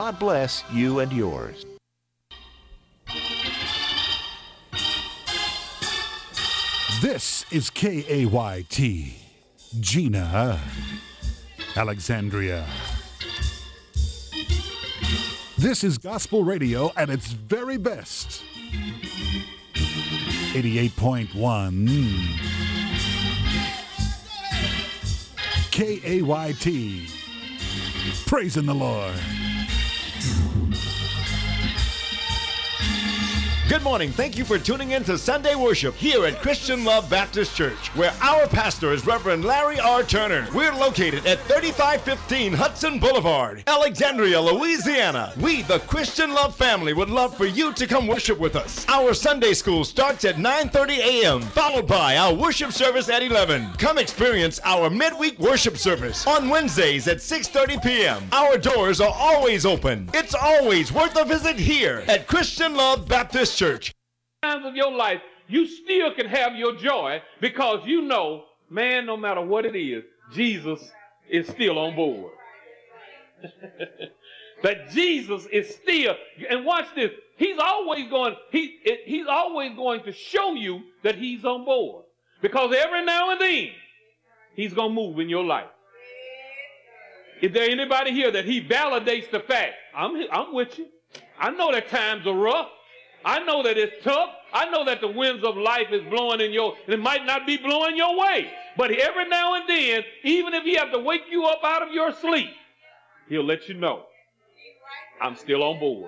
God bless you and yours. This is KAYT, Gina, Alexandria. This is gospel radio at its very best. 88.1 KAYT. Praising the Lord. Good morning. Thank you for tuning in to Sunday worship here at Christian Love Baptist Church, where our pastor is Reverend Larry R. Turner. We're located at 3515 Hudson Boulevard, Alexandria, Louisiana. We, the Christian Love family, would love for you to come worship with us. Our Sunday school starts at 9:30 a.m., followed by our worship service at 11. Come experience our midweek worship service on Wednesdays at 6:30 p.m. Our doors are always open. It's always worth a visit here at Christian Love Baptist Church. Times of your life, you still can have your joy because you know, man, no matter what it is, Jesus is still on board. That Jesus is still, and watch this, he's always going to show you that he's on board. Because every now and then, he's going to move in your life. Is there anybody here that he validates the fact, I'm with you. I know that times are rough. I know that it's tough. I know that the winds of life is blowing it might not be blowing your way. But every now and then, even if he have to wake you up out of your sleep, he'll let you know, I'm still on board.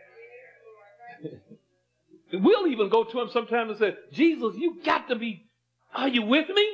We'll even go to him sometimes and say, Jesus, you got to be, are you with me?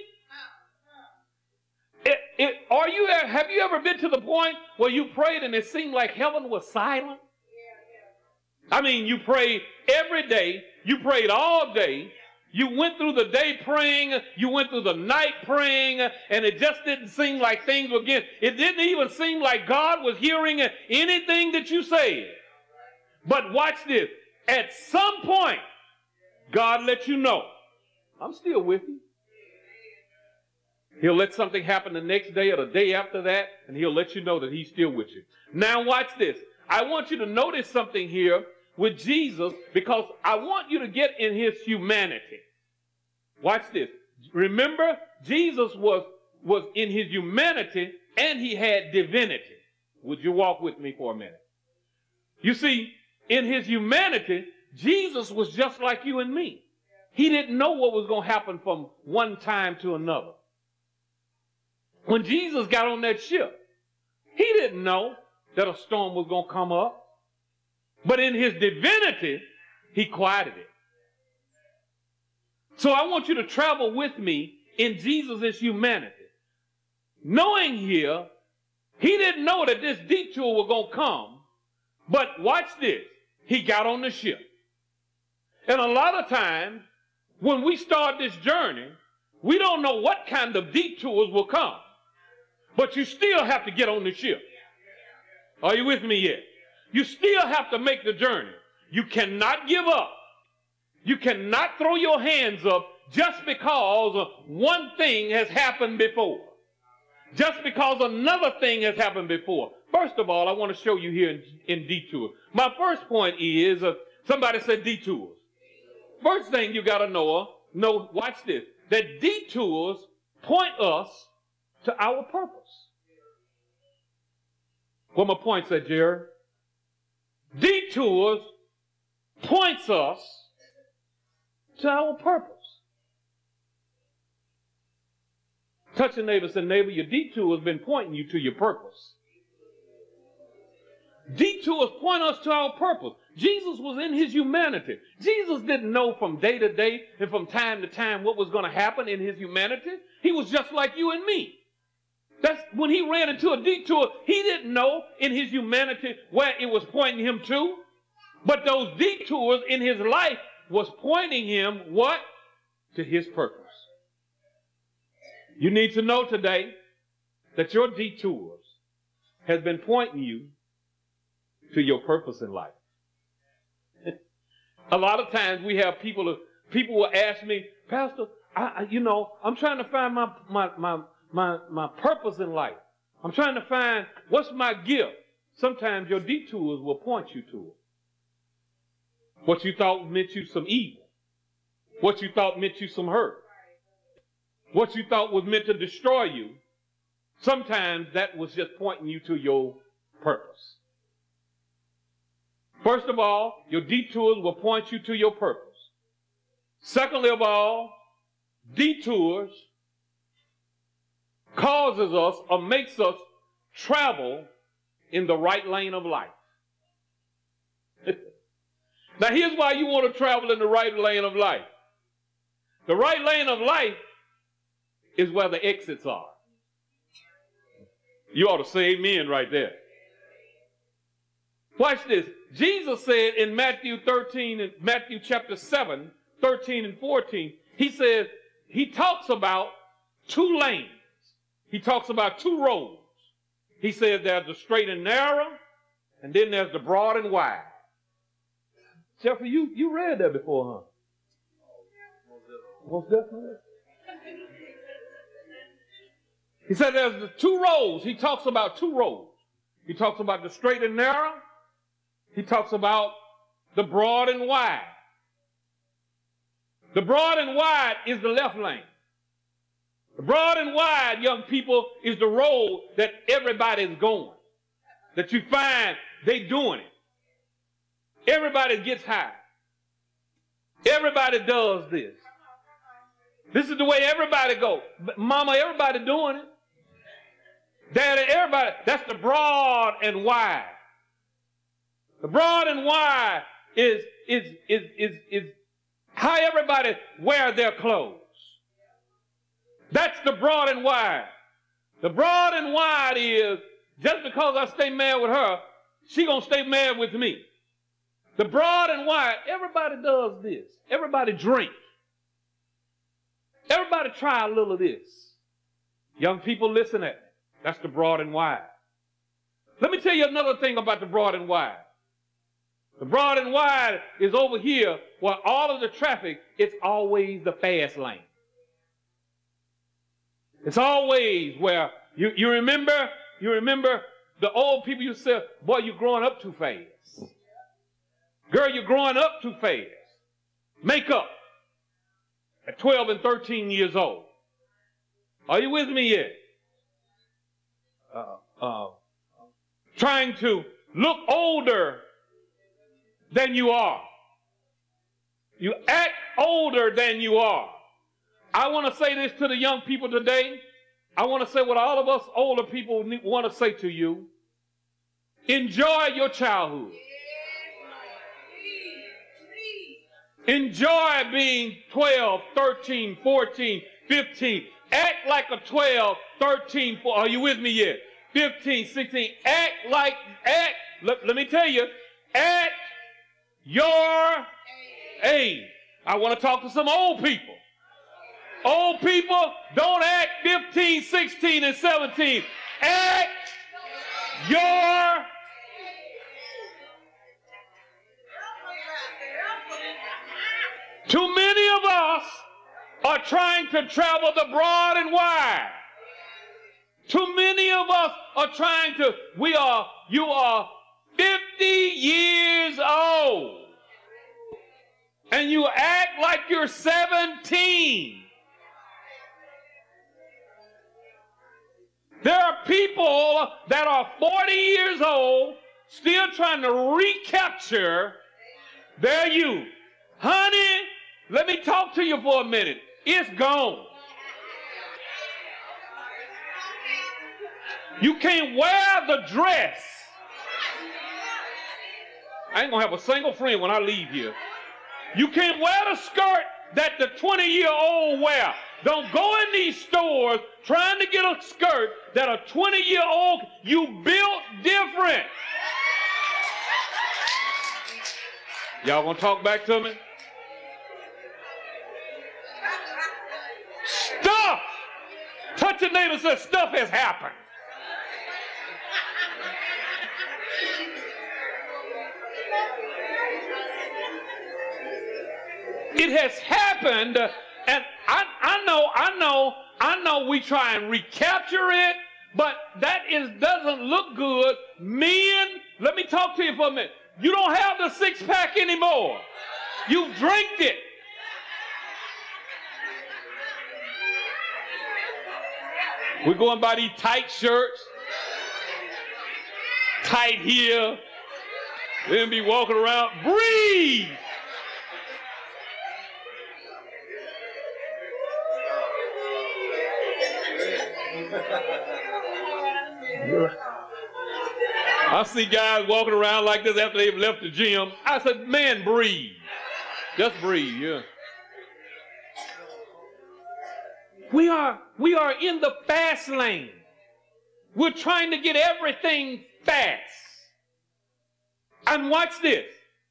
Have you ever been to the point where you prayed and it seemed like heaven was silent? I mean, you prayed every day. You prayed all day. You went through the day praying. You went through the night praying. And it just didn't seem like things were getting. It didn't even seem like God was hearing anything that you said. But watch this. At some point, God let you know, I'm still with you. He'll let something happen the next day or the day after that, and he'll let you know that he's still with you. Now watch this. I want you to notice something here with Jesus, because I want you to get in his humanity. Watch this. Remember, Jesus was in his humanity and he had divinity. Would you walk with me for a minute? You see, in his humanity, Jesus was just like you and me. He didn't know what was going to happen from one time to another. When Jesus got on that ship, he didn't know that a storm was going to come up. But in his divinity, he quieted it. So I want you to travel with me in Jesus' humanity. Knowing here, he didn't know that this detour was going to come. But watch this. He got on the ship. And a lot of times, when we start this journey, we don't know what kind of detours will come. But you still have to get on the ship. Are you with me yet? You still have to make the journey. You cannot give up. You cannot throw your hands up just because one thing has happened before. Just because another thing has happened before. First of all, I want to show you here in detours. My first point is, somebody said detours. First thing you got to know, watch this, that detours point us to our purpose. What my point said, Jerry? Detours points us to our purpose. Touch your neighbor and say, neighbor, your detour has been pointing you to your purpose. Detours point us to our purpose. Jesus was in his humanity. Jesus didn't know from day to day and from time to time what was going to happen in his humanity. He was just like you and me. That's when he ran into a detour, he didn't know in his humanity where it was pointing him to. But those detours in his life was pointing him what? To his purpose. You need to know today that your detours has been pointing you to your purpose in life. A lot of times we have people will ask me, Pastor, I'm trying to find my purpose in life. I'm trying to find what's my gift. sometimes your detours will point you to it. What you thought meant you some evil. What you thought meant you some hurt. What you thought was meant to destroy you, sometimes that was just pointing you to your purpose. First of all, your detours will point you to your purpose. Secondly of all, detours causes us or makes us travel in the right lane of life. Now here's why you want to travel in the right lane of life. The right lane of life is where the exits are. You ought to say amen right there. Watch this. Jesus said in Matthew chapter 7, 13 and 14, he talks about two lanes. He talks about two roads. He says there's the straight and narrow, and then there's the broad and wide. Jeffrey, you read that before, huh? Most definitely. He said there's the two roads. He talks about two roads. He talks about the straight and narrow. He talks about the broad and wide. The broad and wide is the left lane. The broad and wide, young people, is the road that everybody's going. That you find they doing it. Everybody gets high. Everybody does this. This is the way everybody goes. Mama, everybody doing it. Daddy, everybody. That's the broad and wide. The broad and wide is how everybody wear their clothes. That's the broad and wide. The broad and wide is just because I stay married with her, she gonna stay married with me. The broad and wide, everybody does this. Everybody drink. Everybody try a little of this. Young people, listen at me. That's the broad and wide. Let me tell you another thing about the broad and wide. The broad and wide is over here where all of the traffic, it's always the fast lane. It's always where you remember the old people used to say, boy, you're growing up too fast. Girl, you're growing up too fast. Make up at 12 and 13 years old. Are you with me yet? Trying to look older than you are. You act older than you are. I want to say this to the young people today. I want to say what all of us older people want to say to you. Enjoy your childhood. Enjoy being 12, 13, 14, 15. Act like a 12, 13, 14. Are you with me yet? 15, 16. Let me tell you, at your age. I want to talk to some old people. Old people, don't act 15, 16, and 17. Act your Too many of us are trying to travel the broad and wide. Too many of us are trying to, you are 50 years old and you act like you're 17. There are people that are 40 years old still trying to recapture their youth. Honey, let me talk to you for a minute. It's gone. You can't wear the dress. I ain't gonna have a single friend when I leave here. You can't wear the skirt that the 20-year-old wear. Don't go in these stores trying to get a skirt that a 20-year-old, you built different. Y'all gonna talk back to me? Stuff! Touch your neighbor and say, stuff has happened. It has happened, and I know we try and recapture it, but that doesn't look good. Men Let me talk to you for a minute. You don't have the six-pack anymore. You've drank it. We're going by these tight shirts, tight here, then be walking around. Breathe. I see guys walking around like this after they've left the gym. I said, man, breathe. Just breathe, yeah. We are in the fast lane. We're trying to get everything fast. And watch this.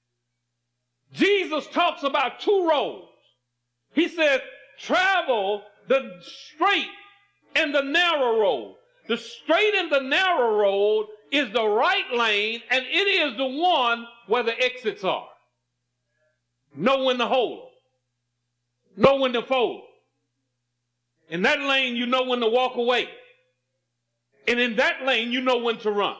Jesus talks about two roads. He says, travel the straight and the narrow road. The straight and the narrow road is the right lane, and it is the one where the exits are. Know when to hold them. Know when to fold them. In that lane, you know when to walk away. And in that lane, you know when to run.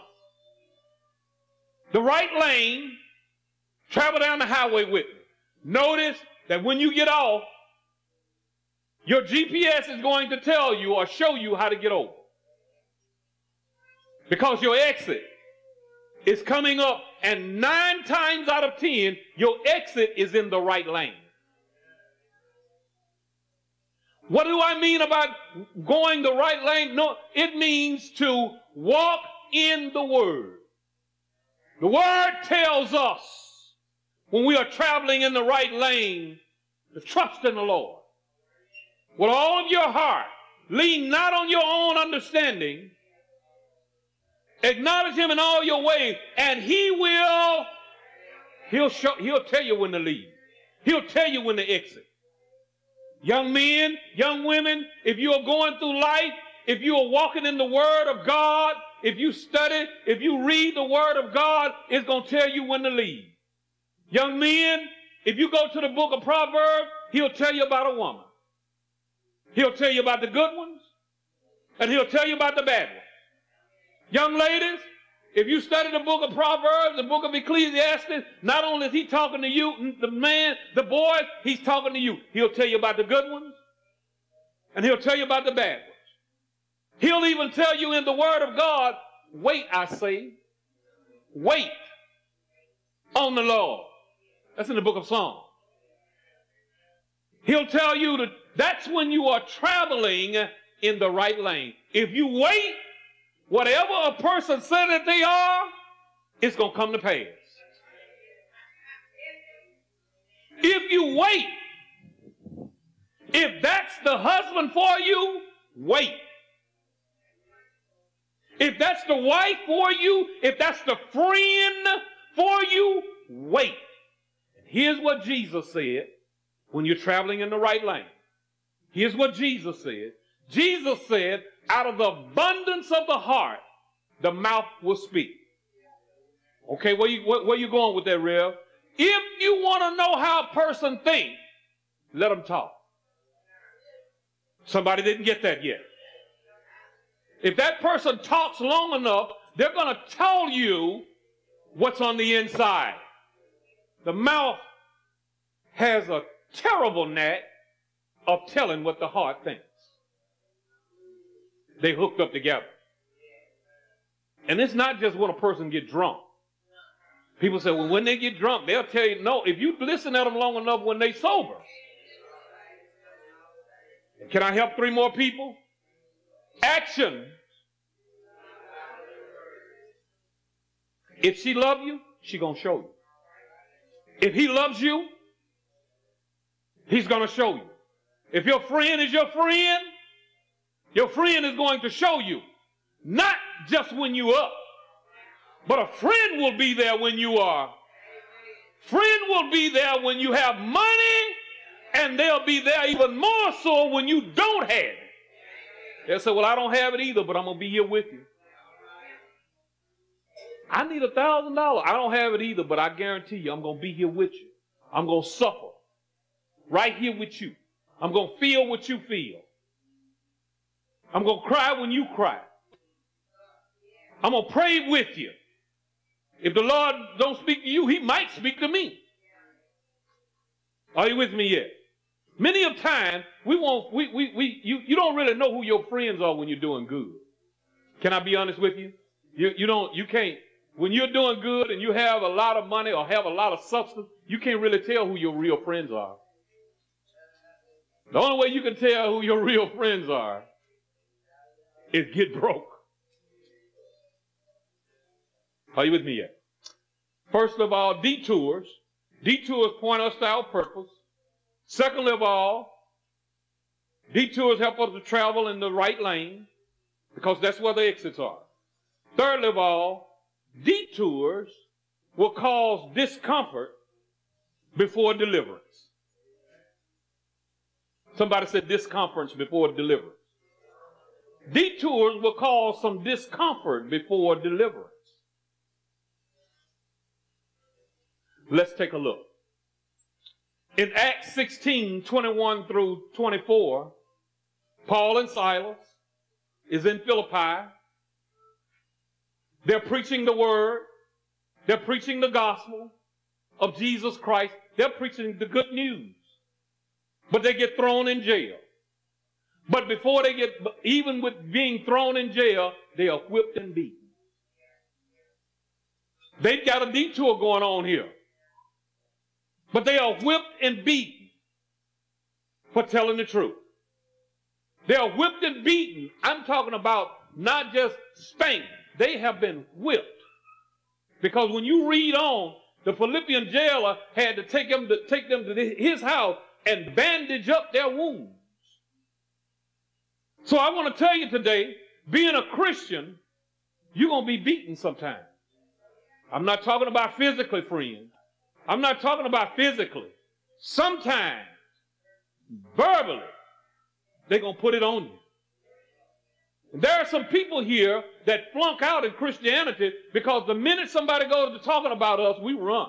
The right lane, travel down the highway with me. Notice that when you get off, your GPS is going to tell you or show you how to get over. Because your exit is coming up, and 9 times out of 10, your exit is in the right lane. What do I mean about going the right lane? No, it means to walk in the Word. The Word tells us when we are traveling in the right lane to trust in the Lord. With all of your heart, lean not on your own understanding. Acknowledge Him in all your ways, and He'll tell you when to leave. He'll tell you when to exit. Young men, young women, if you are going through life, if you are walking in the Word of God, if you study, if you read the Word of God, it's going to tell you when to leave. Young men, if you go to the book of Proverbs, he'll tell you about a woman. He'll tell you about the good ones, and he'll tell you about the bad ones. Young ladies, if you study the book of Proverbs, the book of Ecclesiastes, not only is he talking to you, the man, the boy, he's talking to you. He'll tell you about the good ones, and he'll tell you about the bad ones. He'll even tell you in the Word of God, wait, I say, wait on the Lord. That's in the book of Psalms. He'll tell you that that's when you are traveling in the right lane. If you wait, whatever a person said that they are, it's going to come to pass. If you wait, if that's the husband for you, wait. If that's the wife for you, if that's the friend for you, wait. Here's what Jesus said when you're traveling in the right lane. Here's what Jesus said. Jesus said, out of the abundance of the heart, the mouth will speak. Okay, where you going with that, Rev? If you want to know how a person thinks, let them talk. Somebody didn't get that yet. If that person talks long enough, they're going to tell you what's on the inside. The mouth has a terrible knack of telling what the heart thinks. They hooked up together. And it's not just when a person gets drunk. People say, well, when they get drunk, they'll tell you, no, if you listen to them long enough when they sober. Can I help 3 more people? Action. If she loves you, she gonna show you. If he loves you, he's gonna show you. If your friend is your friend is going to show you. Not just when you up, but a friend will be there when you are. Friend will be there when you have money, and they'll be there even more so when you don't have it. They'll say, well, I don't have it either, but I'm going to be here with you. I need $1,000. I don't have it either, but I guarantee you I'm going to be here with you. I'm going to suffer right here with you. I'm going to feel what you feel. I'm going to cry when you cry. I'm going to pray with you. If the Lord don't speak to you, he might speak to me. Are you with me yet? Many of times, you don't really know who your friends are when you're doing good. Can I be honest with you? You can't, when you're doing good and you have a lot of money or have a lot of substance, you can't really tell who your real friends are. The only way you can tell who your real friends are is get broke. Are you with me yet? First of all, detours. Detours point us to our purpose. Secondly of all, detours help us to travel in the right lane because that's where the exits are. Thirdly of all, detours will cause discomfort before deliverance. Somebody said discomfort before deliverance. Detours will cause some discomfort before deliverance. Let's take a look. In Acts 16, 21 through 24, Paul and Silas is in Philippi. They're preaching the word. They're preaching the gospel of Jesus Christ. They're preaching the good news. But they get thrown in jail. But before they get, even with being thrown in jail, they are whipped and beaten. They've got a detour going on here. But they are whipped and beaten for telling the truth. They are whipped and beaten. I'm talking about not just spanked. They have been whipped. Because when you read on, the Philippian jailer had to take them to his house and bandage up their wounds. So I want to tell you today, being a Christian, you're going to be beaten sometimes. I'm not talking about physically, friends. I'm not talking about physically. Sometimes, verbally, they're going to put it on you. And there are some people here that flunk out in Christianity because the minute somebody goes to talking about us, we run.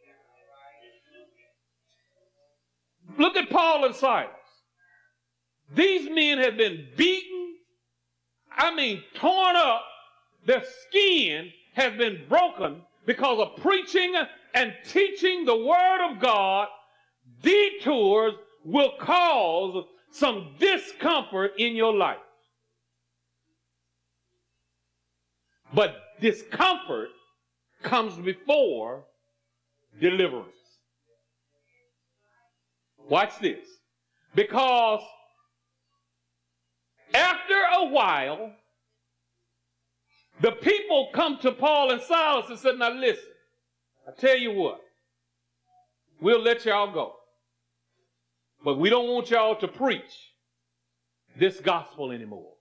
Look at Paul and Silas. These men have been beaten, torn up. Their skin has been broken because of preaching and teaching the Word of God. Detours will cause some discomfort in your life. But discomfort comes before deliverance. Watch this. Because after a while, the people come to Paul and Silas and said, now listen, I tell you what, we'll let y'all go. But we don't want y'all to preach this gospel anymore.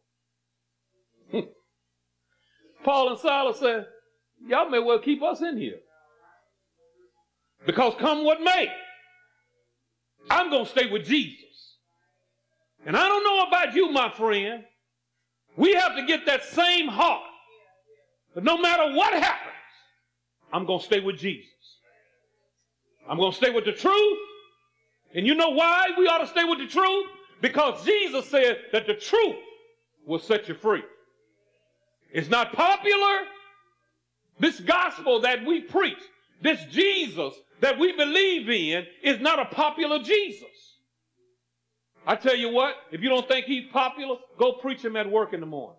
Paul and Silas said, y'all may well keep us in here. Because come what may, I'm going to stay with Jesus. And I don't know about you, my friend. We have to get that same heart. But no matter what happens, I'm going to stay with Jesus. I'm going to stay with the truth. And you know why we ought to stay with the truth? Because Jesus said that the truth will set you free. It's not popular. This gospel that we preach, this Jesus that we believe in, is not a popular Jesus. I tell you what, if you don't think he's popular, go preach him at work in the morning.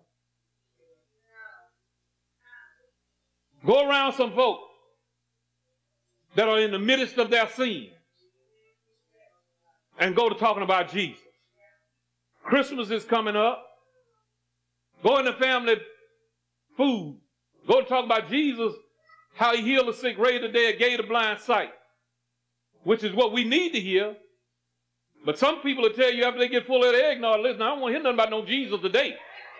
Go around some folks that are in the midst of their sins and go to talking about Jesus. Christmas is coming up. Go in the family food. Go to talk about Jesus, how he healed the sick, raised the dead, gave the blind sight, which is what we need to hear. But some people will tell you after they get full of their eggnog, listen, I don't want to hear nothing about no Jesus today.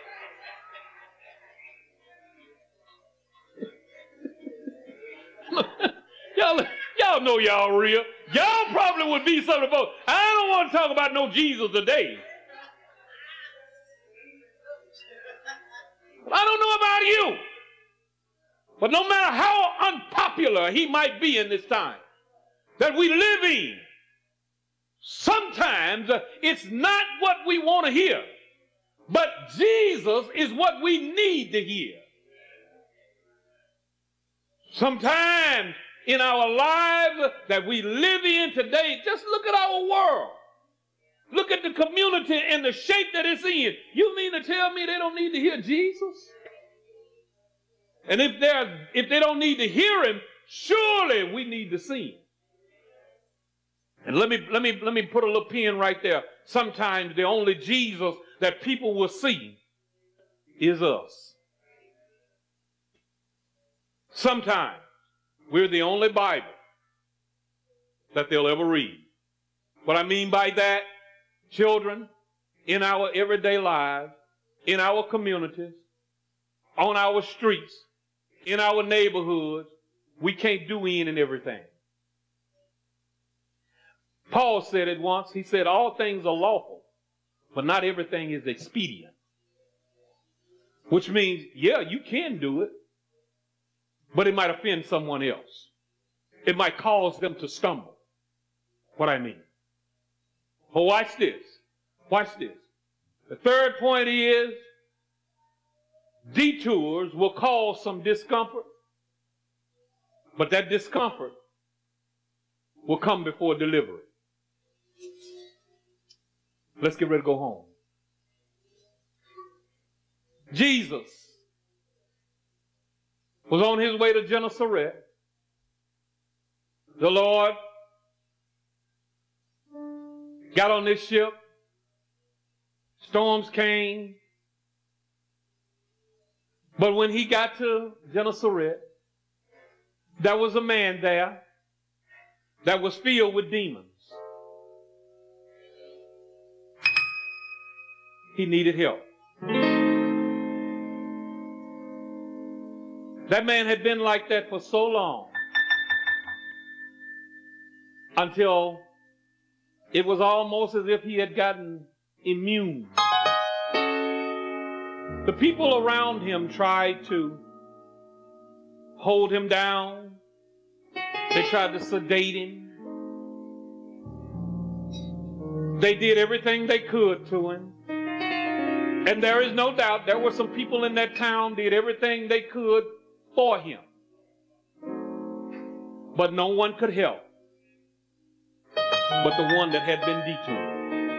Y'all know y'all real. Y'all probably would be something about, I don't want to talk about no Jesus today. I don't know about you. But no matter how unpopular he might be in this time that we live in, sometimes it's not what we want to hear, but Jesus is what we need to hear. Sometimes in our lives that we live in today, just look at our world. Look at the community and the shape that it's in. You mean to tell me they don't need to hear Jesus? And if they don't need to hear him, surely we need to see him. And let me put a little pin right there. Sometimes the only Jesus that people will see is us. Sometimes we're the only Bible that they'll ever read. What I mean by that, children, in our everyday lives, in our communities, on our streets, in our neighborhoods, we can't do any and everything. Paul said it once. He said, all things are lawful, but not everything is expedient. Which means, yeah, you can do it, but it might offend someone else. It might cause them to stumble. What I mean. But watch this. Watch this. The third point is, detours will cause some discomfort, but that discomfort will come before delivery. Let's get ready to go home. Jesus was on his way to Gennesaret. The Lord got on this ship. Storms came. But when he got to Gennesaret, there was a man there that was filled with demons. He needed help. That man had been like that for so long until it was almost as if he had gotten immune. The people around him tried to hold him down. They tried to sedate him. They did everything they could to him. And there is no doubt there were some people in that town did everything they could for him. But no one could help but the one that had been detoured.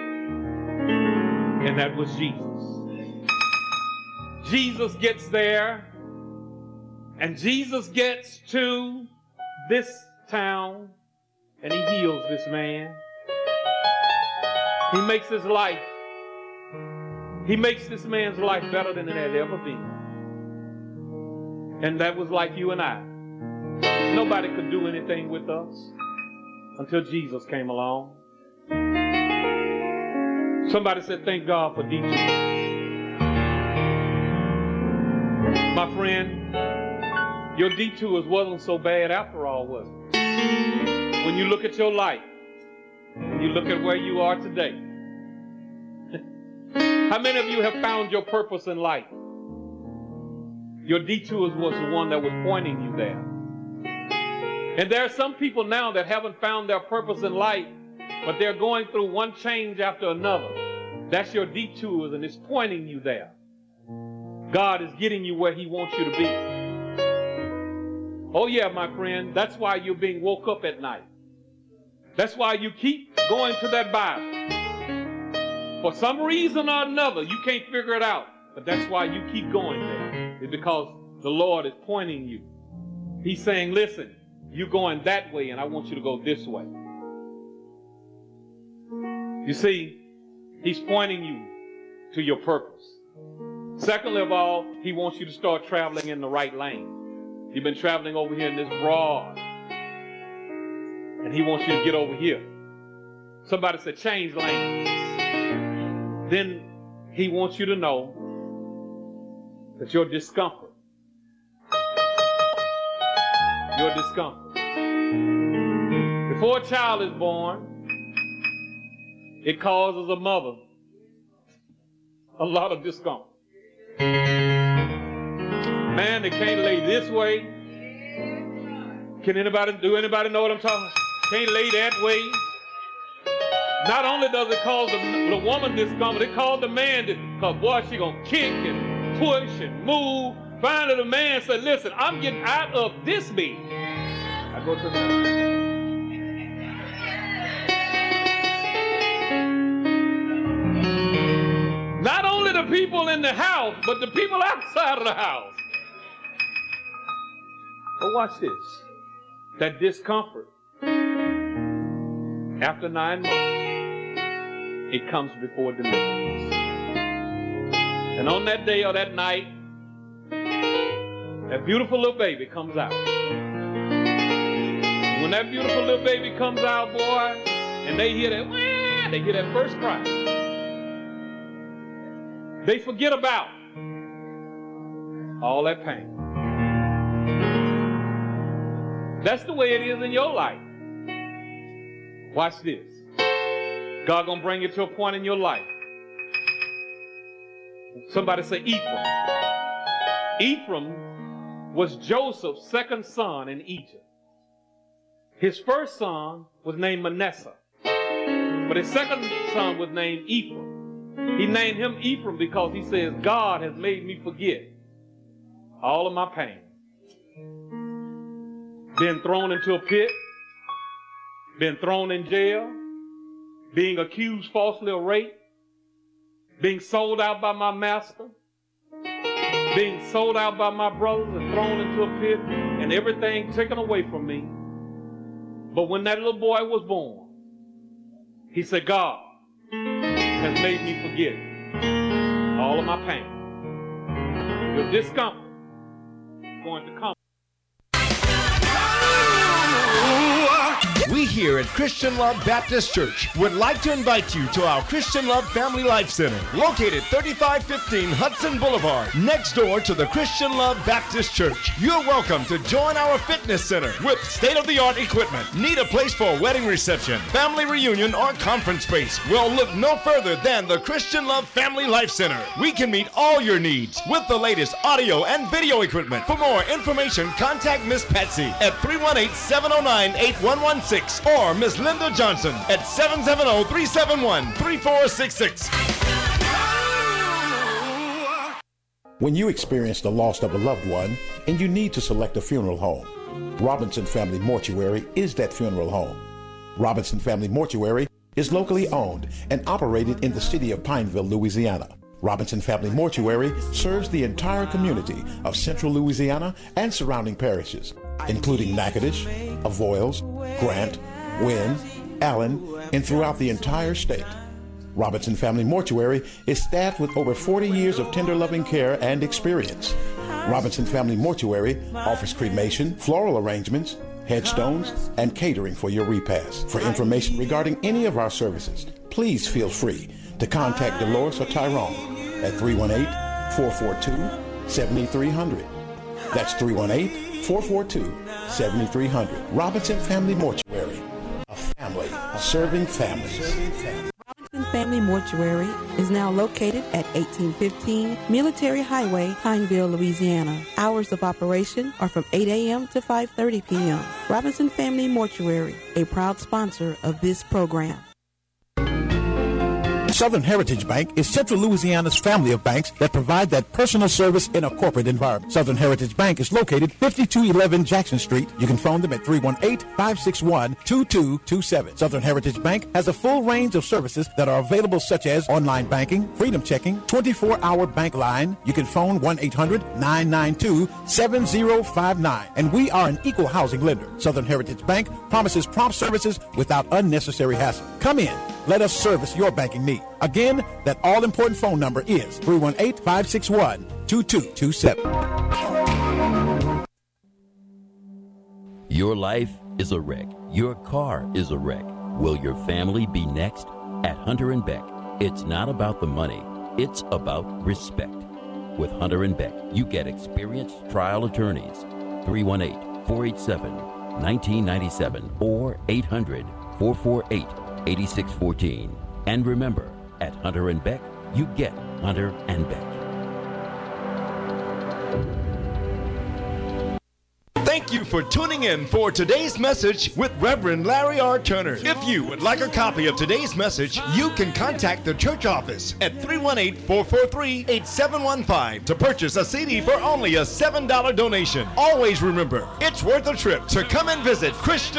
And that was Jesus. Jesus gets there, and Jesus gets to this town, and he heals this man. He makes his life. He makes this man's life better than it had ever been. And that was like you and I. Nobody could do anything with us until Jesus came along. Somebody said, thank God for detours. My friend, your detours wasn't so bad after all, was it? When you look at your life, when you look at where you are today, how many of you have found your purpose in life? Your detours was the one that was pointing you there. And there are some people now that haven't found their purpose in life, but they're going through one change after another. That's your detours, and it's pointing you there. God is getting you where he wants you to be. Oh yeah, my friend, that's why you're being woke up at night. That's why you keep going to that Bible. For some reason or another, you can't figure it out, but that's why you keep going there. It's because the Lord is pointing you. He's saying, listen, you're going that way, and I want you to go this way. You see, he's pointing you to your purpose. Secondly of all, he wants you to start traveling in the right lane. You've been traveling over here in this broad, and he wants you to get over here. Somebody said, change lanes. Then he wants you to know that your discomfort, before a child is born, it causes a mother a lot of discomfort. Man, they can't lay this way. Do anybody know what I'm talking about? Can't lay that way. Not only does it cause the woman discomfort, it causes the man because boy, she gonna kick and push and move Finally, the man said, listen, I'm getting out of this bed. I go to the not only the people in the house, but the people outside of the house. But watch this. That discomfort, after 9 months, it comes before deliverance. And on that day or that night, that beautiful little baby comes out. When that beautiful little baby comes out, boy, and they hear that, wah, they hear that first cry, they forget about all that pain. That's the way it is in your life. Watch this. God gonna bring you to a point in your life. Somebody say Ephraim. Ephraim was Joseph's second son in Egypt. His first son was named Manasseh, but his second son was named Ephraim. He named him Ephraim because he says, God has made me forget all of my pain. Been thrown into a pit, been thrown in jail, being accused falsely of rape, being sold out by my master, being sold out by my brothers and thrown into a pit, and everything taken away from me. But when that little boy was born, he said, God has made me forget all of my pain. Your discomfort is going to come. We here at Christian Love Baptist Church would like to invite you to our Christian Love Family Life Center, located 3515 Hudson Boulevard, next door to the Christian Love Baptist Church. You're welcome to join our fitness center with state-of-the-art equipment. Need a place for a wedding reception, family reunion, or conference space? Well, look no further than the Christian Love Family Life Center. We can meet all your needs with the latest audio and video equipment. For more information, contact Miss Patsy at 318-709-8116. or Miss Linda Johnson at 770-371-3466. When you experience the loss of a loved one and you need to select a funeral home, Robinson Family Mortuary is that funeral home. Robinson Family Mortuary is locally owned and operated in the city of Pineville, Louisiana. Robinson Family Mortuary serves the entire community of central Louisiana and surrounding parishes, including Natchitoches, Avoyelles, Grant, Wynne, Allen, and throughout the entire state. Robinson Family Mortuary is staffed with over 40 years of tender loving care and experience. Robinson Family Mortuary offers cremation, floral arrangements, headstones, and catering for your repast. For information regarding any of our services, please feel free to contact Dolores or Tyrone at 318-442-7300. That's 318-442-7300. Robinson Family Mortuary, a family serving families. Robinson Family Mortuary is now located at 1815 Military Highway, Pineville, Louisiana. Hours of operation are from 8 a.m. to 5:30 p.m. Robinson Family Mortuary, a proud sponsor of this program. Southern Heritage Bank is Central Louisiana's family of banks that provide that personal service in a corporate environment. Southern Heritage Bank is located 5211 Jackson Street. You can phone them at 318-561-2227. Southern Heritage Bank has a full range of services that are available, such as online banking, freedom checking, 24-hour bank line. You can phone 1-800-992-7059. And we are an equal housing lender. Southern Heritage Bank promises prompt services without unnecessary hassle. Come in. Let us service your banking need. Again, that all-important phone number is 318-561-2227. Your life is a wreck. Your car is a wreck. Will your family be next? At Hunter & Beck, it's not about the money. It's about respect. With Hunter & Beck, you get experienced trial attorneys. 318-487-1997 or 800-448-8614. And remember, at Hunter & Beck, you get Hunter & Beck. Thank you for tuning in for today's message with Reverend Larry R. Turner. If you would like a copy of today's message, you can contact the church office at 318-443-8715 to purchase a CD for only a $7 donation. Always remember, it's worth a trip to come and visit Christian